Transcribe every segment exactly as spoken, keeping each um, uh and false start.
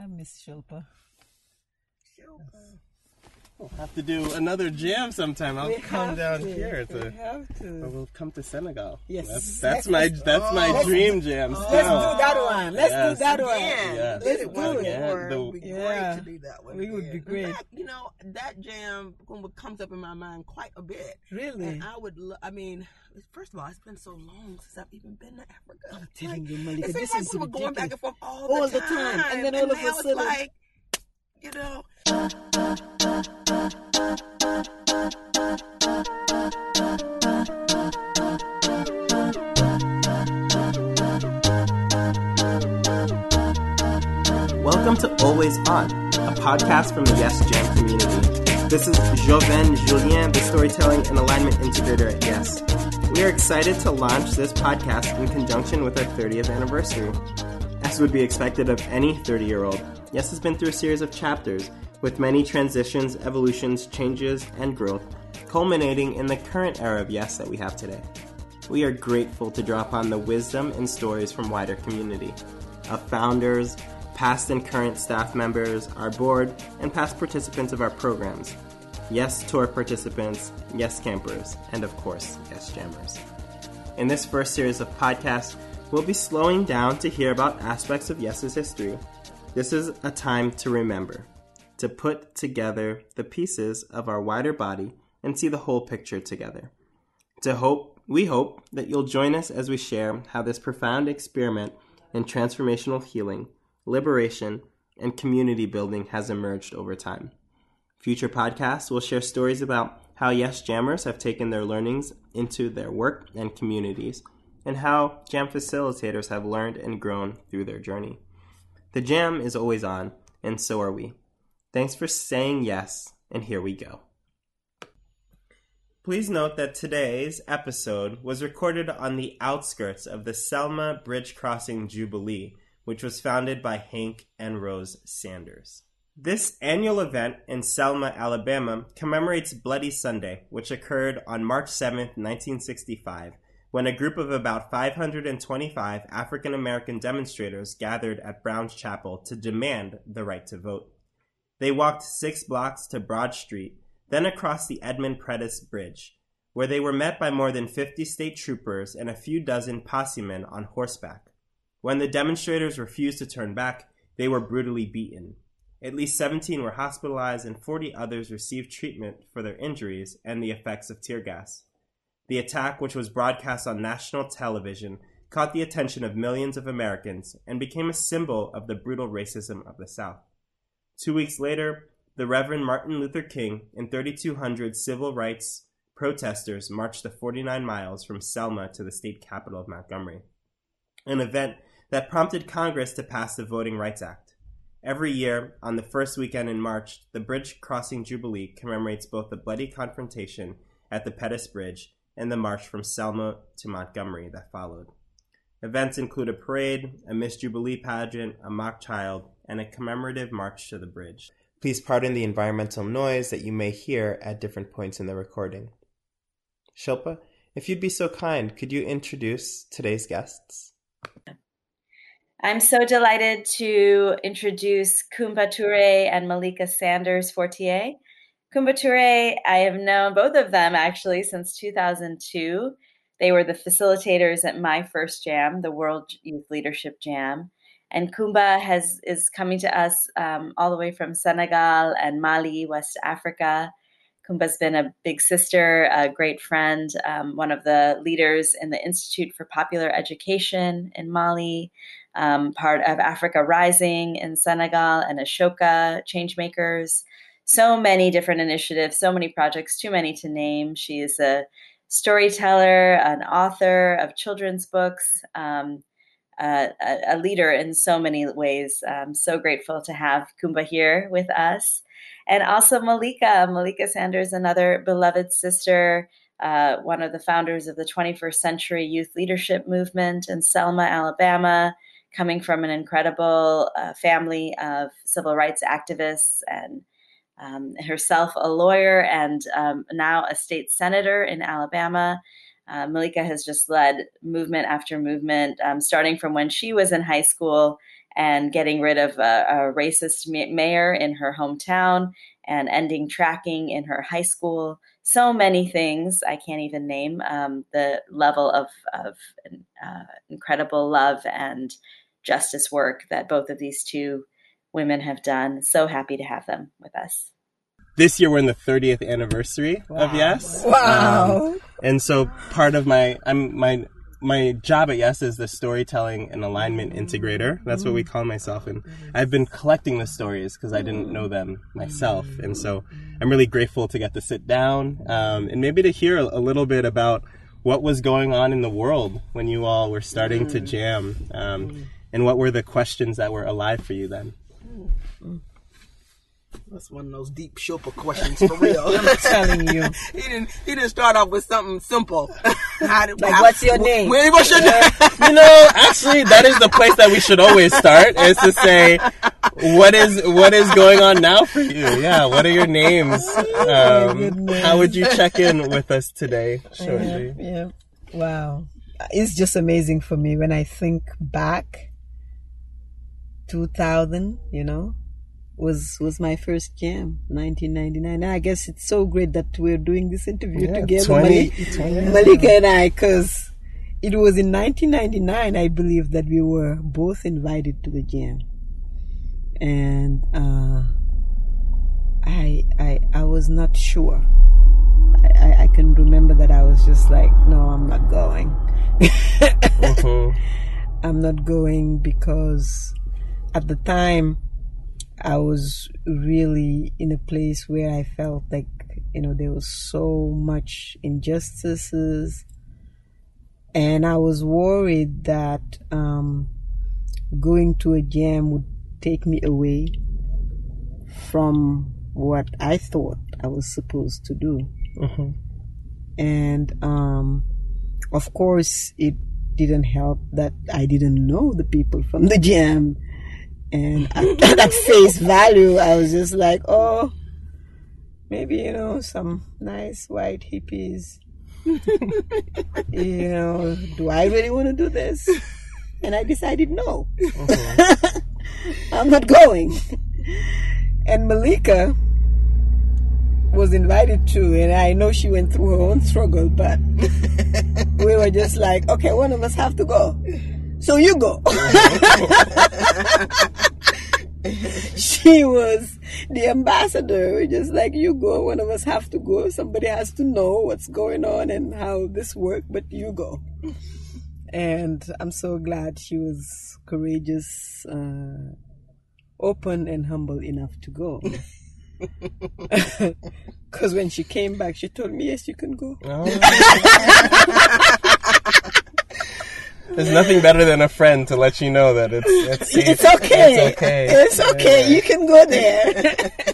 miss Shilpa. Shilpa. We'll have to do another jam sometime. I'll We come have down to. here We to. have to. Or we'll come to Senegal. Yes. That's, that's my that's my Let's- dream jam. Let's Still. do that one. Let's Yes. do that one. Again, Yes. did it Let's once do it. before. It The- would be Yeah. great to do that one. We would be again. great. That, you know, that jam comes up in my mind quite a bit. Really? And I would, lo- I mean, first of all, it's been so long since I've even been to Africa. I'm telling Like, you, Malika, it seems this like is we were going back ridiculous. and forth all, All the, the time. time. And then all of a now it's sudden- like, you know. Welcome to Always On, a podcast from the Yes Jam community. This is Joven Julien, the Storytelling and Alignment Integrator at Yes. We are excited to launch this podcast in conjunction with our thirtieth anniversary. As would be expected of any thirty-year-old, Yes has been through a series of chapters with many transitions, evolutions, changes, and growth, culminating in the current era of Yes that we have today. We are grateful to draw upon the wisdom and stories from wider community, of founders, past and current staff members, our board, and past participants of our programs. Yes Tour participants, Yes Campers, and of course, Yes Jammers. In this first series of podcasts, we'll be slowing down to hear about aspects of Yes's history. This is a time to remember, to put together the pieces of our wider body and see the whole picture together. To hope, we hope that you'll join us as we share how this profound experiment in transformational healing, liberation, and community building has emerged over time. Future podcasts will share stories about how Yes Jammers have taken their learnings into their work and communities, and how Jam facilitators have learned and grown through their journey. The Jam is always on, and so are we. Thanks for saying yes, and here we go. Please note that today's episode was recorded on the outskirts of the Selma Bridge Crossing Jubilee, which was founded by Hank and Rose Sanders. This annual event in Selma, Alabama, commemorates Bloody Sunday, which occurred on March seventh, nineteen sixty-five, when a group of about five hundred twenty-five African American demonstrators gathered at Brown's Chapel to demand the right to vote. They walked six blocks to Broad Street, then across the Edmund Pettus Bridge, where they were met by more than fifty state troopers and a few dozen possemen on horseback. When the demonstrators refused to turn back, they were brutally beaten. At least seventeen were hospitalized and forty others received treatment for their injuries and the effects of tear gas. The attack, which was broadcast on national television, caught the attention of millions of Americans and became a symbol of the brutal racism of the South. Two weeks later, the Reverend Martin Luther King and thirty-two hundred civil rights protesters marched the forty-nine miles from Selma to the state capital of Montgomery, an event that prompted Congress to pass the Voting Rights Act. Every year, on the first weekend in March, the Bridge Crossing Jubilee commemorates both the bloody confrontation at the Pettus Bridge and the march from Selma to Montgomery that followed. Events include a parade, a Miss Jubilee pageant, a mock child, and a commemorative march to the bridge. Please pardon the environmental noise that you may hear at different points in the recording. Shilpa, if you'd be so kind, could you introduce today's guests? I'm so delighted to introduce Kumba Toure and Malika Sanders Fortier. Kumba Toure, I have known both of them actually since two thousand two. They were the facilitators at my first jam, the World Youth Leadership Jam. And Kumba has is coming to us um, all the way from Senegal and Mali, West Africa. Kumba's been a big sister, a great friend, um, one of the leaders in the Institute for Popular Education in Mali, um, part of Africa Rising in Senegal and Ashoka Changemakers. So many different initiatives, so many projects, too many to name. She is a storyteller, an author of children's books, um, uh, a, a leader in so many ways. I'm so grateful to have Kumba here with us. And also Malika, Malika Sanders, another beloved sister, uh, one of the founders of the twenty-first Century Youth Leadership Movement in Selma, Alabama, coming from an incredible uh, family of civil rights activists, and um, herself a lawyer and um, now a state senator in Alabama. Uh, Malika has just led movement after movement, um, starting from when she was in high school and getting rid of a, a racist ma- mayor in her hometown and ending tracking in her high school. So many things I can't even name. Um, the level of, of uh, incredible love and justice work that both of these two women have done. So happy to have them with us. This year we're in the thirtieth anniversary wow. of Yes. Wow. Um, and so part of my I'm my my job at Yes is the storytelling and alignment integrator. That's what we call myself. And I've been collecting the stories because I didn't know them myself. And so I'm really grateful to get to sit down um, and maybe to hear a little bit about what was going on in the world when you all were starting to jam. Um, and what were the questions that were alive for you then? That's one of those deep Chopin questions for real. I'm telling you. he didn't he didn't start off with something simple. How did, like, how, what's your name? Where, what's your name? You know, actually, that is the place that we should always start, is to say, what is what is going on now for you? Yeah, what are your names? Um, how would you check in with us today, shortly? Yeah, yeah. Wow. It's just amazing for me when I think back. two thousand, you know, was was my first jam, nineteen ninety-nine. And I guess it's so great that we're doing this interview yeah, together, twenty, Malik, twenty, Malika and I, because it was in nineteen ninety-nine, I believe, that we were both invited to the jam. And uh, I, I, I was not sure. I, I, I can remember that I was just like, no, I'm not going. uh-huh. I'm not going because at the time, I was really in a place where I felt like, you know, there was so much injustices. And I was worried that um, going to a jam would take me away from what I thought I was supposed to do. Mm-hmm. And, um, of course, it didn't help that I didn't know the people from the jam. And at, at face value, I was just like, oh, maybe, you know, some nice white hippies. You know, do I really want to do this? And I decided no. Uh-huh. I'm not going. And Malika was invited to, and I know she went through her own struggle, but we were just like, okay, one of us have to go. So you go. She was the ambassador. We're just like, you go. One of us have to go. Somebody has to know what's going on and how this works, but you go. And I'm so glad she was courageous, uh, open and humble enough to go. Because when she came back, she told me, yes, you can go. Oh. There's nothing better than a friend to let you know that it's it's, safe. It's okay. It's okay. It's okay. Yeah. You can go there.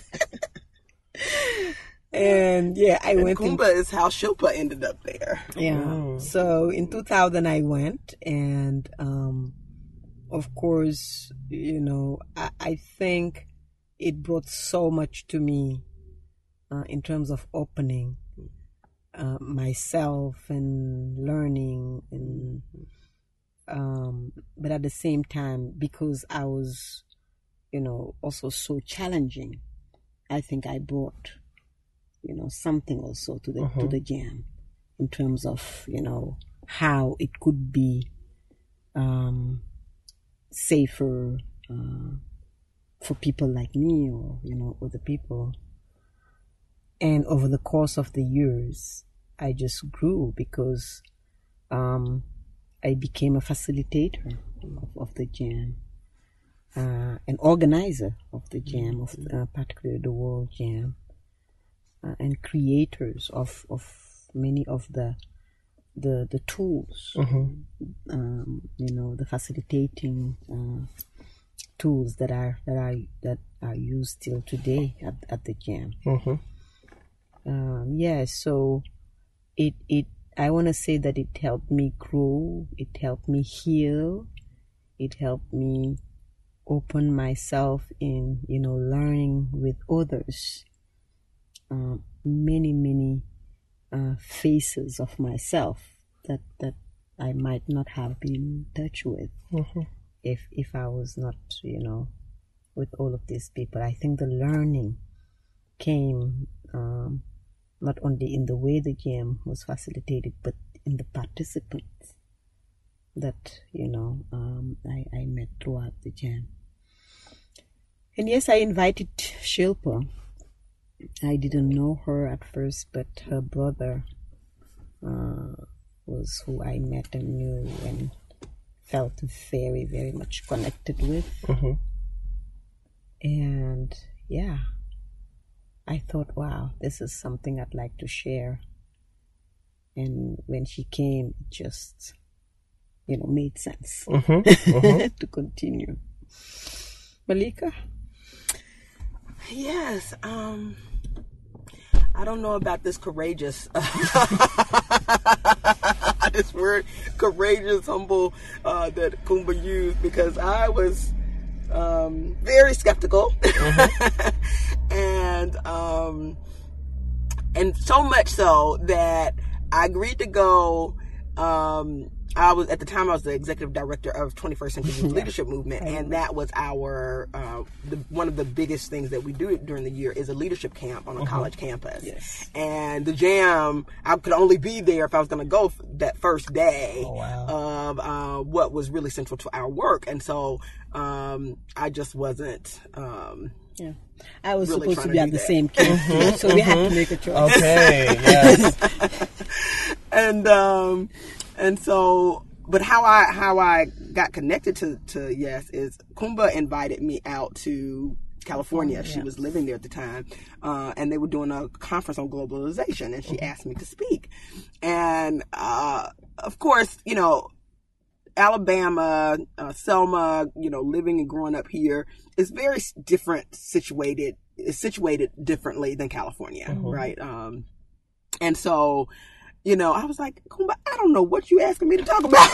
And yeah, I and went. Kumba in, is how Shilpa ended up there. Yeah. Oh. So in two thousand, I went, and um, of course, you know, I, I think it brought so much to me uh, in terms of opening uh, myself and learning and. Um, but at the same time, because I was, you know, also so challenging, I think I brought, you know, something also to the uh-huh. to the jam, in terms of, you know, how it could be um, safer uh, for people like me, or, you know, other people. And over the course of the years, I just grew because. Um, I became a facilitator of, of the jam, uh, an organizer of the jam, of uh, particularly the World Jam, uh, and creators of, of many of the the the tools, mm-hmm. um, you know, the facilitating uh, tools that are that are that are used till today at at the jam. Mm-hmm. Um, yeah, so it it. I want to say that it helped me grow, it helped me heal, it helped me open myself in, you know, learning with others, uh, many, many uh, faces of myself that, that I might not have been in touch with. Mm-hmm. if if I was not, you know, with all of these people. I think the learning came um, not only in the way the jam was facilitated, but in the participants that, you know, um, I, I met throughout the jam. And yes, I invited Shilpa. I didn't know her at first, but her brother uh, was who I met and knew and felt very, very much connected with. Mm-hmm. And yeah, I thought, wow, this is something I'd like to share. And when she came, it just, you know, made sense Mm-hmm. Mm-hmm. to continue. Malika? Yes. Um, I don't know about this courageous, this word, courageous, humble, uh, that Kumba used, because I was um, very skeptical, mm-hmm. and um, and so much so that I agreed to go. Um, I was at the time I was the executive director of twenty-first Century Youth Leadership Movement, and that was our uh, the, one of the biggest things that we do during the year is a leadership camp on a mm-hmm. college campus. Yes. And the jam, I could only be there if I was going to go that first day oh, wow. of uh, what was really central to our work, and so um, I just wasn't. Um, yeah, I was really supposed to be to at the that. same camp, mm-hmm. so we had to make a choice. Okay. Yes. and. Um, And so, but how I how I got connected to, to Yes is Kumba invited me out to California. Oh, she yeah. was living there at the time, uh, and they were doing a conference on globalization, and she mm-hmm. asked me to speak. And uh, of course, you know, Alabama, uh, Selma, you know, living and growing up here is very different situated. Is situated differently than California, mm-hmm. right? Um, and so. You know, I was like, Kumba, I don't know what you asking me to talk about.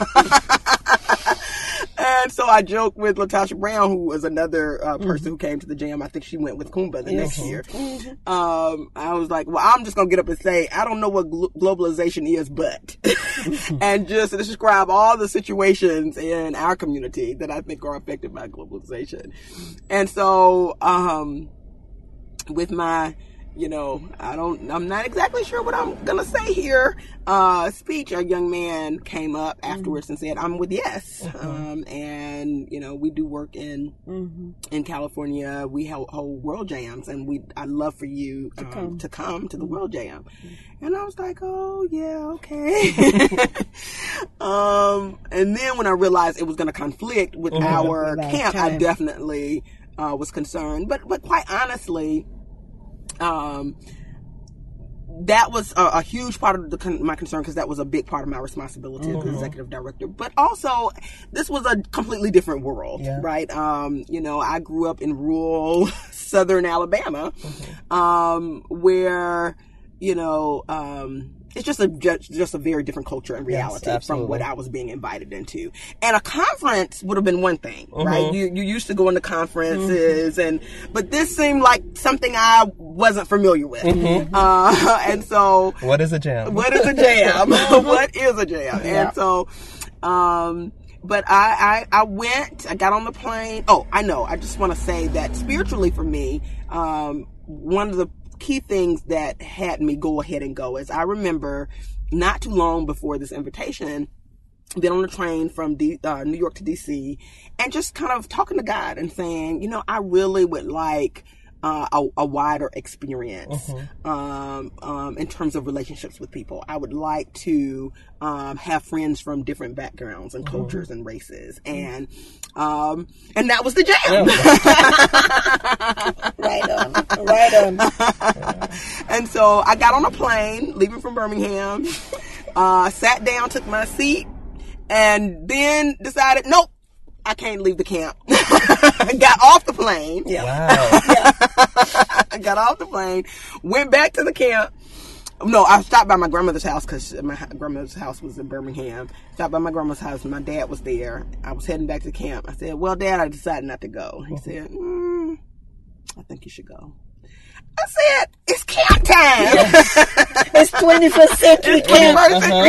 And so I joked with Latasha Brown, who was another uh, person mm-hmm. who came to the jam. I think she went with Kumba the mm-hmm. next year. Mm-hmm. Um, I was like, well, I'm just going to get up and say, I don't know what glo- globalization is, but, and just describe all the situations in our community that I think are affected by globalization. And so, um, with my, you know, I don't, I'm not exactly sure what I'm going to say here. Uh, speech, a young man came up afterwards mm-hmm. and said, I'm with Yes. Mm-hmm. Um, and, you know, we do work in, mm-hmm. in California. We hold, hold World Jams, and we, I'd love for you um, to, come. to come to the World Jam. Mm-hmm. And I was like, oh yeah, okay. um, and then when I realized it was going to conflict with mm-hmm. our About camp, time. I definitely, uh, was concerned, but, but quite honestly, Um, that was a, a huge part of the, my concern, because that was a big part of my responsibility mm-hmm. as the executive director. But also, this was a completely different world, yeah. right? Um, you know, I grew up in rural southern Alabama, mm-hmm. um, where, you know, um, it's just a just, just a very different culture and reality yes, from what I was being invited into. And a conference would have been one thing, mm-hmm. right? You you used to go into conferences, mm-hmm. and but this seemed like something I wasn't familiar with. Mm-hmm. Uh, and so, what is a jam? What is a jam? What is a jam? Yeah. And so, um, but I, I I went. I got on the plane. Oh, I know. I just want to say that spiritually for me, um, one of the key things that had me go ahead and go is I remember not too long before this invitation, been on a train from D, uh, New York to D C, and just kind of talking to God and saying, you know, I really would like uh, a, a wider experience mm-hmm. um, um, in terms of relationships with people. I would like to um, have friends from different backgrounds and mm-hmm. cultures and races, and um, and that was the jam. Yeah. Right on, right on. Yeah. And so I got on a plane leaving from Birmingham, uh, sat down, took my seat, and then decided, nope, I can't leave the camp. Got off the plane. Yeah. Wow. Yeah. I got off the plane, went back to the camp. No, I stopped by my grandmother's house because my grandmother's house was in Birmingham. Stopped by my grandmother's house. My dad was there. I was heading back to the camp. I said, well, Dad, I decided not to go. He mm-hmm. said, mm, I think you should go. I said, it's camp time. Yes. It's twenty-first century camp.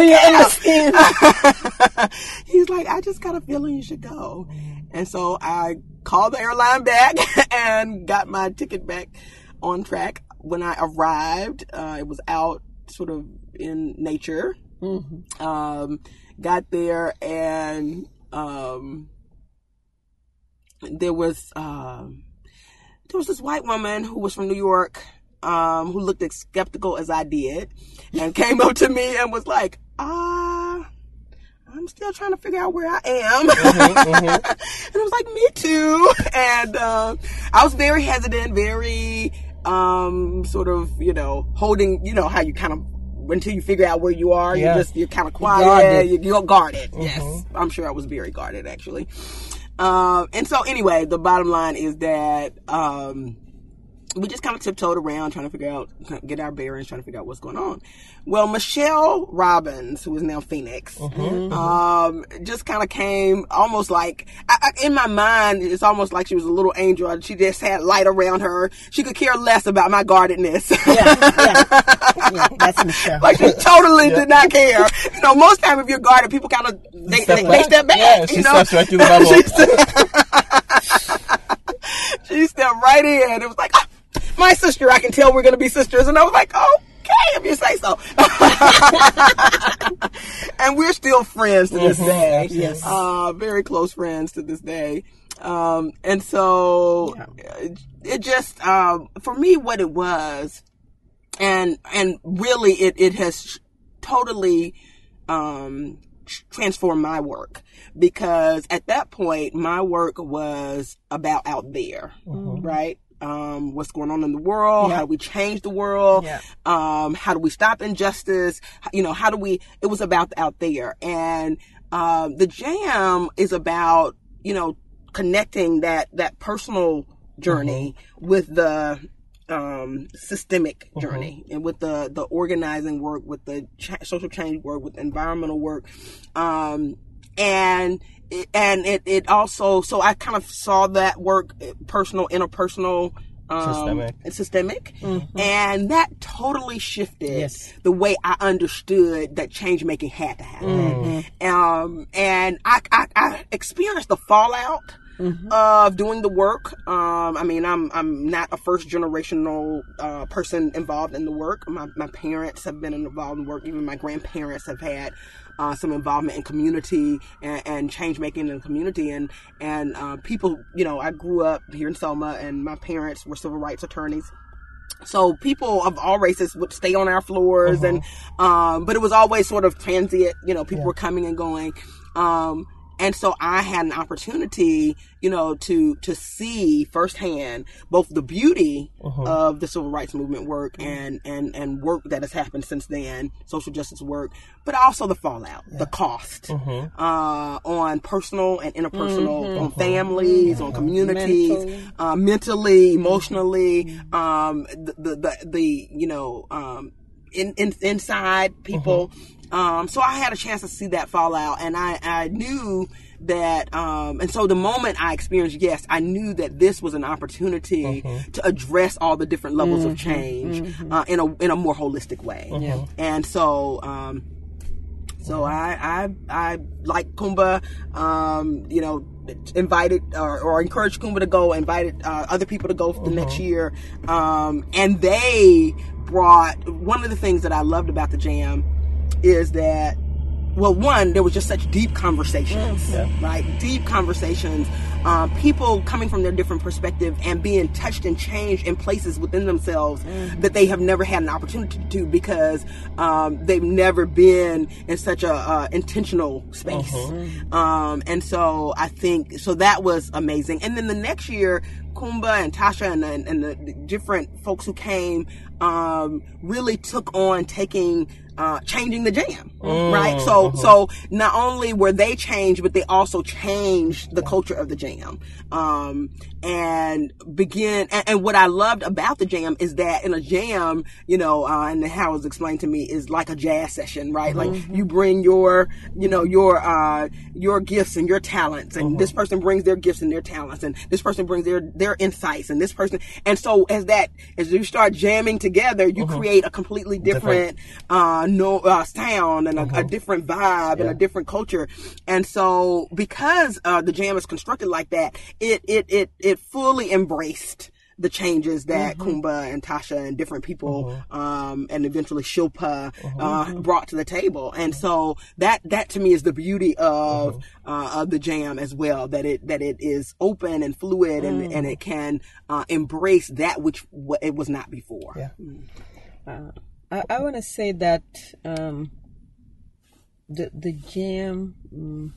Uh-huh. He's like, I just got a feeling you should go. And so I called the airline back and got my ticket back on track. When I arrived, uh, it was out sort of in nature. Mm-hmm. Um, got there and um, there was... Um, There was this white woman who was from New York, um, who looked as skeptical as I did, and came up to me and was like, ah, I'm still trying to figure out where I am. Mm-hmm, mm-hmm. And I was like, me too. And uh, I was very hesitant, very um, sort of, you know, holding, you know, how you kind of, until you figure out where you are, yeah. you're just, you're kind of quiet, guarded. You're, you're guarded. Mm-hmm. Yes, I'm sure I was very guarded, actually. Um, and so anyway, the bottom line is that, um, we just kind of tiptoed around trying to figure out, get our bearings, trying to figure out what's going on. Well, Michelle Robbins, who is now Phoenix, mm-hmm. um, just kind of came almost like, I, I, in my mind, it's almost like she was a little angel. She just had light around her. She could care less about my guardedness. Yeah, yeah. yeah that's Michelle. Like she totally yeah. did not care. You know, most time if you're guarded, people kind of, they, step, they, they step back. Yeah, she you know? steps right through the bubble. She stepped right in. It was like, ah, my sister, I can tell we're going to be sisters. And I was like, okay, if you say so. And we're still friends to this mm-hmm. day. Yes. Uh, very close friends to this day. Um, and so yeah. it, it just, um, for me, what it was, and, and really it, it has totally, um, transformed my work, because at that point my work was about out there, mm-hmm. right? Um, what's going on in the world? Yeah. How do we change the world? Yeah. Um, how do we stop injustice? You know, how do we, it was about out there. And, um, the Jam is about, you know, connecting that, that personal journey mm-hmm. with the, um, systemic journey mm-hmm. and with the, the organizing work, with the ch- social change work, with environmental work. Um, and, and it, it also, so I kind of saw that work, personal, interpersonal, um, systemic, and systemic. Mm-hmm. And that totally shifted yes. the way I understood that change making had to happen. Mm-hmm. Um, and I, I, I experienced the fallout Mm-hmm. of doing the work. Um, I mean, I'm I'm not a first generational uh, person involved in the work. My my parents have been involved in work. Even my grandparents have had uh, some involvement in community and, and change making in the community. And and uh, people, you know, I grew up here in Selma, and my parents were civil rights attorneys. So people of all races would stay on our floors, uh-huh. and um, but it was always sort of transient. You know, people yeah. were coming and going. Um, And so I had an opportunity, you know, to, to see firsthand both the beauty uh-huh. of the civil rights movement work and, and, and work that has happened since then, social justice work, but also the fallout, yeah. the cost, uh-huh. uh, on personal and interpersonal, mm-hmm. on families, yeah. on communities, mentally, uh, mentally emotionally, mm-hmm. um, the, the, the, the, you know, um, in, in, inside people. Uh-huh. Um, so I had a chance to see that fallout, and I, I knew that, um, and so the moment I experienced, yes, I knew that this was an opportunity mm-hmm. to address all the different levels mm-hmm. of change, mm-hmm. uh, in a, in a more holistic way. Mm-hmm. And so, um, so I, I, I, like Kumba, um, you know, invited or, or encouraged Kumba to go, invited, uh, other people to go for the mm-hmm. next year. Um, and they brought, one of the things that I loved about the Jam is that, well, one, there was just such deep conversations, yeah. right? Deep conversations, um, people coming from their different perspective and being touched and changed in places within themselves mm-hmm. that they have never had an opportunity to, because um, they've never been in such a uh, intentional space. Uh-huh. Um, and so I think, so that was amazing. And then the next year, Kumba and Tasha and, and, and the different folks who came um, really took on taking uh, changing the jam, Mm, right? So, uh-huh. so not only were they changed, but they also changed the culture of the jam, um, and begin. And, and what I loved about the jam is that in a jam, you know, uh, and how it was explained to me is like a jazz session, right? Mm-hmm. Like you bring your, you know, your uh, your gifts and your talents, and Mm-hmm. this person brings their gifts and their talents, and this person brings their their insights, and this person, and so as that as you start jamming together, you Mm-hmm. create a completely different, different. Uh, no uh, sound and a, Mm-hmm. a different vibe Yeah. and a different culture. And so because uh, the jam is constructed like that, it it it it fully embraced the changes that Mm-hmm. Kumba and Tasha and different people, Mm-hmm. um, and eventually Shilpa, Mm-hmm. uh, brought to the table. And so that, that to me is the beauty of, Mm-hmm. uh, of the jam as well, that it, that it is open and fluid and, Mm-hmm. and it can, uh, embrace that which w- it was not before. Yeah. Uh, I, I want to say that um, the the jam, um,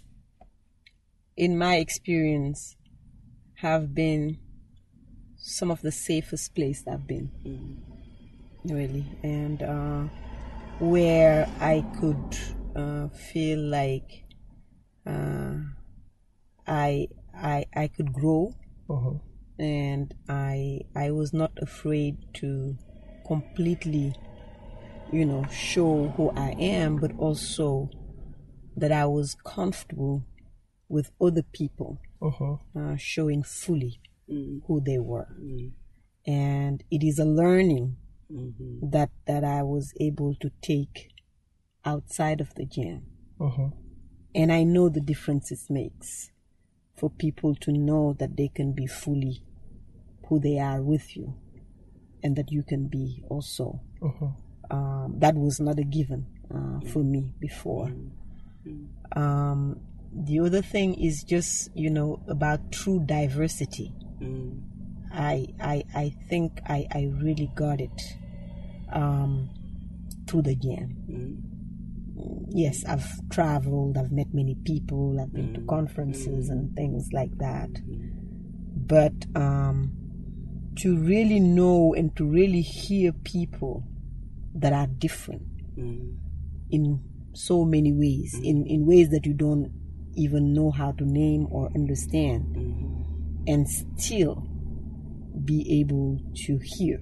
in my experience, have been some of the safest place I've been, mm. really, and uh, where I could uh, feel like uh, I I I could grow, Uh-huh. and I I was not afraid to completely, you know, show who I am, but also that I was comfortable with other people Uh-huh. uh, showing fully Mm. who they were. Mm. And it is a learning Mm-hmm. that, that I was able to take outside of the jam. Uh-huh. And I know the difference it makes for people to know that they can be fully who they are with you, and that you can be also. Uh-huh. Um, that was not a given uh, for me before. Um, the other thing is just, you know, about true diversity. Mm. I I I think I, I really got it um, through the jam. Mm. Yes, I've traveled, I've met many people, I've been to conferences and things like that. But um, to really know and to really hear people that are different Mm. in so many ways, in, in ways that you don't even know how to name or understand, Mm-hmm. and still be able to hear.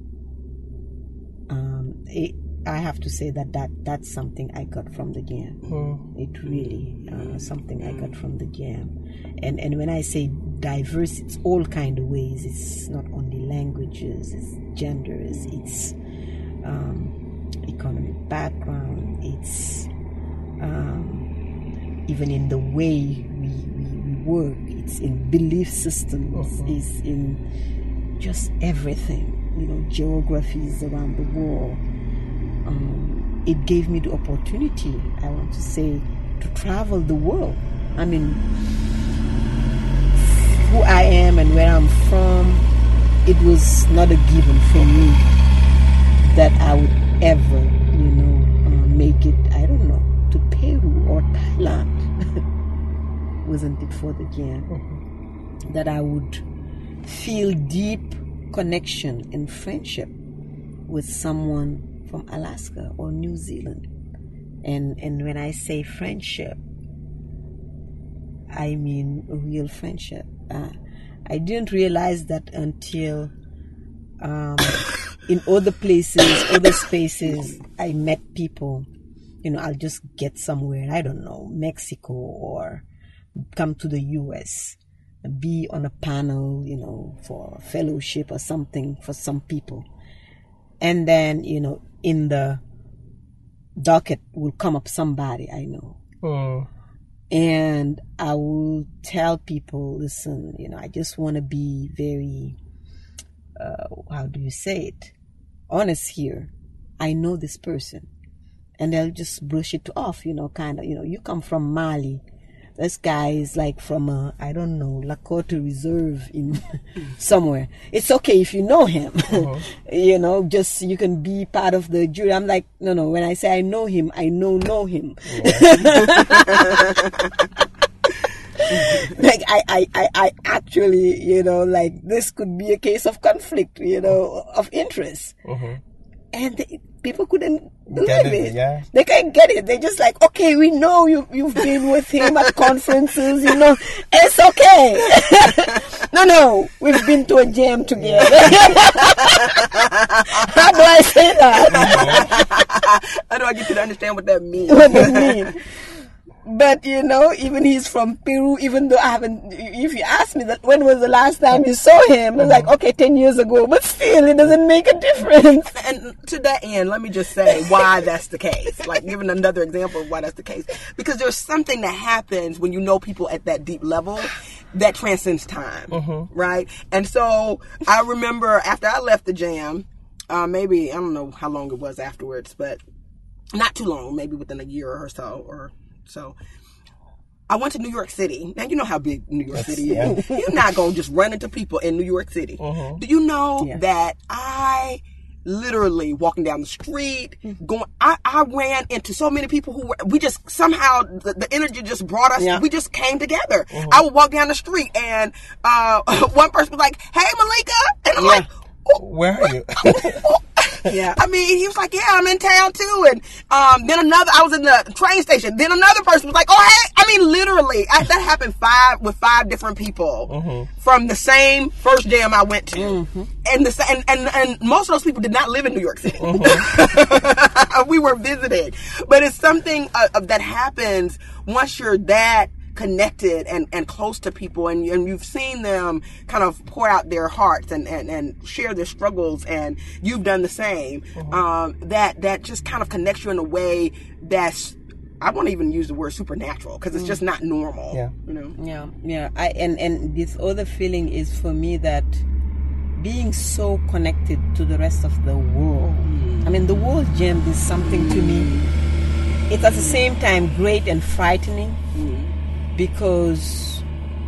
Um, it, I have to say that, that that's something I got from the jam. Mm. It really uh, something I got from the jam. And and when I say diverse, it's all kind of ways. It's not only languages, it's genders, it's um, economic background, it's um, even in the way we, we, we work, it's in belief systems, Uh-huh. it's in just everything, you know, geographies around the world. Um, it gave me the opportunity, I want to say, to travel the world. I mean, who I am and where I'm from, it was not a given for me that I would ever, you know, uh, make it, I don't know, to Peru or Thailand. Wasn't it for the jam? Uh-huh. That I would feel deep connection and friendship with someone from Alaska or New Zealand. And and when I say friendship, I mean real friendship. Uh, I didn't realize that until um, in other places, other spaces, I met people. You know, I'll just get somewhere, I don't know, Mexico, or come to the U S, be on a panel, you know, for fellowship or something for some people. And then, you know, in the docket will come up somebody I know. Mm. And I will tell people, listen, you know, I just want to be very, uh, how do you say it, honest here. I know this person. And they'll just brush it off, you know, kind of, you know, you come from Mali. This guy is like from, a, I don't know, Lakota Reserve in somewhere. It's okay if you know him. Uh-huh. You know, just you can be part of the jury. I'm like, no, no, when I say I know him, I know, know him. Like, I, I, I, I actually, you know, like, this could be a case of conflict, you know, of interest. Uh-huh. and they, people couldn't believe Get it, it. yeah. They couldn't get it. They just like, okay, we know you you've been with him at conferences, you know, it's okay. no, no, we've been to a jam together. How do I say that? How do I get you to understand what that means? What does it mean? But, you know, even he's from Peru, even though I haven't, if you ask me that when was the last time you saw him, it's like, okay, ten years ago, but still, it doesn't make a difference. And to that end, let me just say why that's the case. Like, giving another example of why that's the case. Because there's something that happens when you know people at that deep level that transcends time, mm-hmm. right? And so I remember after I left the jam, uh, maybe, I don't know how long it was afterwards, but not too long, maybe within a year or so, or so I went to New York City. Now, you know how big New York City is. Yeah. You're not going to just run into people in New York City. Mm-hmm. Do you know yeah. that I literally walking down the street, going, I, I ran into so many people who were, we just somehow, the, the energy just brought us, yeah. we just came together. Mm-hmm. I would walk down the street and uh, one person was like, hey, Malika. And I'm yeah. like, oh, where are you? Yeah, I mean, he was like, yeah, I'm in town too. And um, then another, I was in the train station. Then another person was like, oh, hey, I mean, literally, I, that happened five with five different people mm-hmm. from the same first jam I went to. Mm-hmm. And, the, and, and, and most of those people did not live in New York City. Mm-hmm. We were visiting. But it's something uh, uh, that happens once you're that connected and, and close to people, and, and you've seen them kind of pour out their hearts and, and, and share their struggles, and you've done the same. Mm-hmm. Um, that that just kind of connects you in a way that's, I won't even use the word supernatural, because it's mm. just not normal. Yeah, you know. Yeah, yeah. I and and this other feeling is for me that being so connected to the rest of the world. Mm. I mean, the World Jam is something to me. It's at the same time great and frightening. Mm. Because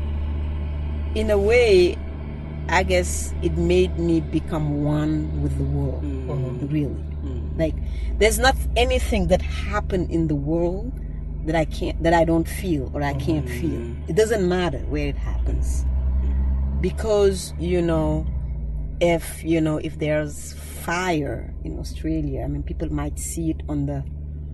in a way, I guess it made me become one with the world. Mm-hmm. Really. Mm-hmm. Like, there's not anything that happened in the world that I can't, that I don't feel or I can't mm-hmm. feel. It doesn't matter where it happens. Because, you know, if, you know, if there's fire in Australia, I mean, people might see it on the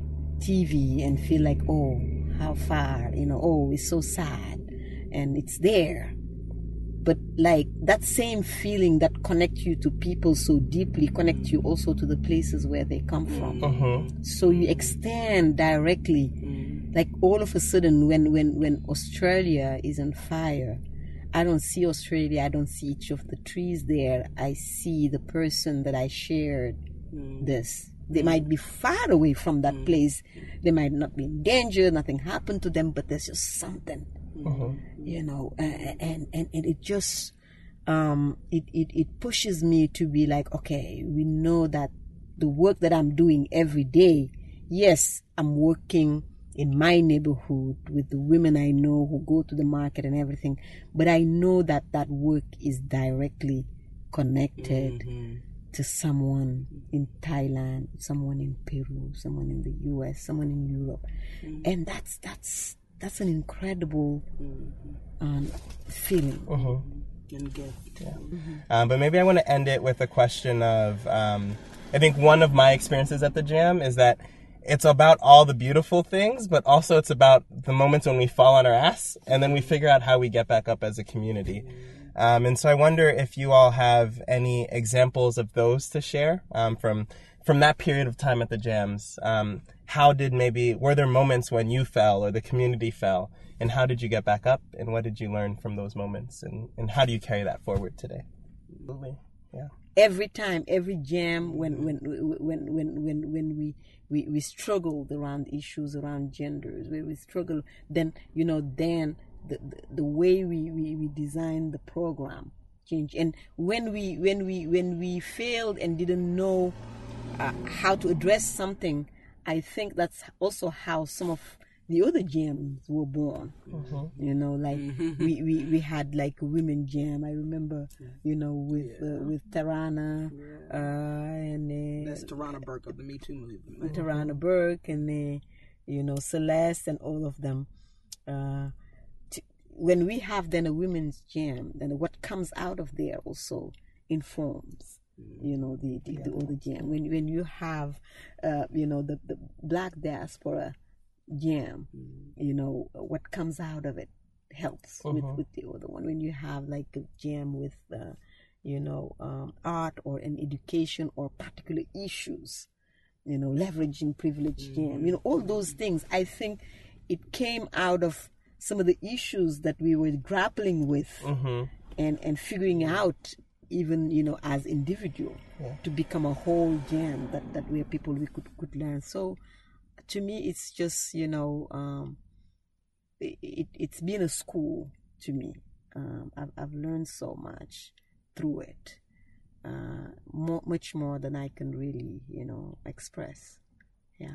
T V and feel like, oh, how far, you know, oh, it's so sad, and it's there. But like that same feeling that connects you to people so deeply connects you also to the places where they come from. Uh-huh. So you extend directly, like all of a sudden when, when, when Australia is on fire, I don't see Australia, I don't see each of the trees there, I see the person that I shared mm. this. They might be far away from that mm. place. They might not be in danger. Nothing happened to them, but there's just something, mm-hmm. you know. Uh, and, and and it just um, it, it it pushes me to be like, okay, we know that the work that I'm doing every day. Yes, I'm working in my neighborhood with the women I know who go to the market and everything. But I know that that work is directly connected. Mm-hmm. to someone in Thailand, someone in Peru, someone in the U S, someone in Europe, mm-hmm. and that's that's that's an incredible um, feeling. Mm-hmm. And gift. Yeah. Mm-hmm. Um, but maybe I want to end it with a question of, um, I think one of my experiences at the Jam is that it's about all the beautiful things, but also it's about the moments when we fall on our ass and then we figure out how we get back up as a community. Um, and so I wonder if you all have any examples of those to share um, from from that period of time at the Jams. Um, how did maybe, were there moments when you fell or the community fell? And how did you get back up? And what did you learn from those moments? And, and how do you carry that forward today? Yeah. Every time, every jam, when when when when when when we, we, we struggled around issues around genders, where we struggle, then you know, then the the, the way we, we, we designed the program changed. And when we when we when we failed and didn't know uh, how to address something, I think that's also how some of the other jams were born. Mm-hmm. You know, like mm-hmm. we, we, we had like a women jam. I remember, you know, with yeah. uh, with Tarana yeah. uh, and uh, that's Tarana Burke of the Me Too movement. Tarana Burke and uh, you know, Celeste and all of them. Uh, t- when we have then a women's jam, then what comes out of there also informs you know, the the, the other jam. When when you have, uh, you know, the, the Black diaspora jam, you know, what comes out of it helps uh-huh. with, with the other one. When you have like a jam with, uh, you know, um, art or an education or particular issues, you know, leveraging privilege mm-hmm. jam, you know, all those things, I think it came out of some of the issues that we were grappling with mm-hmm. and, and figuring out even, you know, as individual yeah. to become a whole jam that, that where people we could, could learn. So to me, it's just, you know, um, it, it's been a school to me. Um, I've, I've learned so much through it, uh, more, much more than I can really, you know, express. Yeah.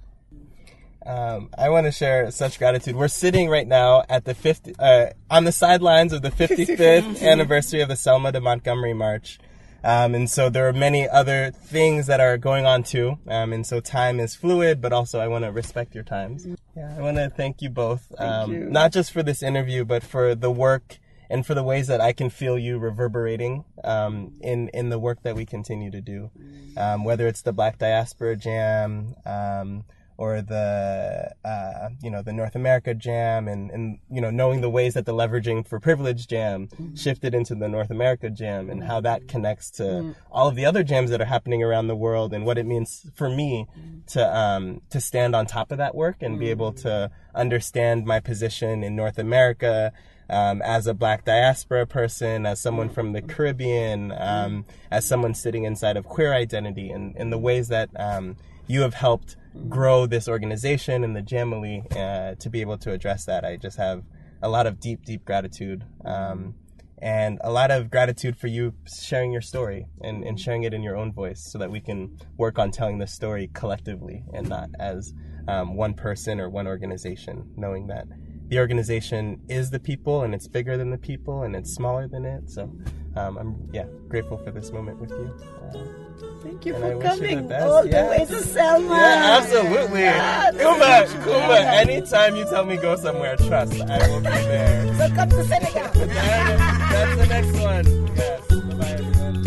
Um, I want to share such gratitude. We're sitting right now at the fifty, uh, on the sidelines of the fifty-fifth anniversary of the Selma to Montgomery March. Um, and so there are many other things that are going on too. Um, and so time is fluid, but also I want to respect your times. Yeah, I want to thank you both, um, thank you. Not just for this interview, but for the work and for the ways that I can feel you reverberating um, in, in the work that we continue to do. Um, whether it's the Black Diaspora Jam, um, or the, uh, you know, the North America Jam, and, and, you know, knowing the ways that the Leveraging for Privilege Jam mm-hmm. shifted into the North America Jam, and how that connects to mm-hmm. all of the other jams that are happening around the world, and what it means for me mm-hmm. to um, to stand on top of that work and mm-hmm. be able to understand my position in North America um, as a Black diaspora person, as someone from the Caribbean, um, as someone sitting inside of queer identity, and, and the ways that um, you have helped grow this organization and the Jamily uh, to be able to address that. I just have a lot of deep, deep gratitude um, and a lot of gratitude for you sharing your story and, and sharing it in your own voice so that we can work on telling this story collectively and not as um, one person or one organization, knowing that the organization is the people and it's bigger than the people and it's smaller than it. So um, I'm yeah grateful for this moment with you. Uh, Thank you and for I wish coming you the best. all yeah. the way to Selma. Yeah, absolutely. Yeah, Kumba, Kumba, anytime you tell me go somewhere, trust, I will be there. So come to Senegal. That's the next one. Yes. Bye-bye, everyone.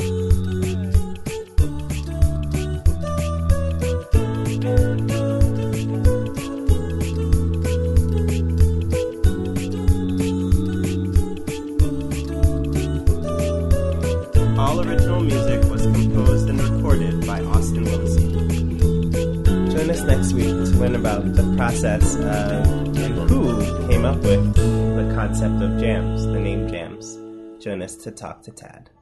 All original music was composed and recorded by Austin Wilson. Join us next week to learn about the process of and who came up with the concept of jams, the name jams. Join us to talk to Tad.